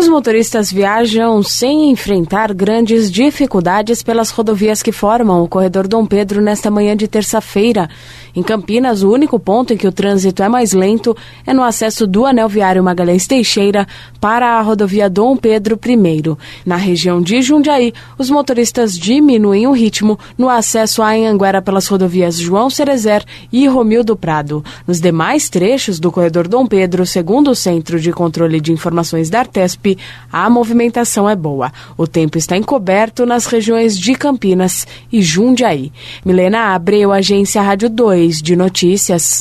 Os motoristas viajam sem enfrentar grandes dificuldades pelas rodovias que formam o corredor Dom Pedro nesta manhã de terça-feira. Em Campinas, o único ponto em que o trânsito é mais lento é no acesso do anel viário Magalhães Teixeira para a rodovia Dom Pedro I. Na região de Jundiaí, os motoristas diminuem o ritmo no acesso a Anhanguera pelas rodovias João Cerezer e Romildo Prado. Nos demais trechos do corredor Dom Pedro, segundo o Centro de Controle de Informações da Artesp, a movimentação é boa. O tempo está encoberto nas regiões de Campinas e Jundiaí. Milena Abreu, Agência Rádio 2 de Notícias.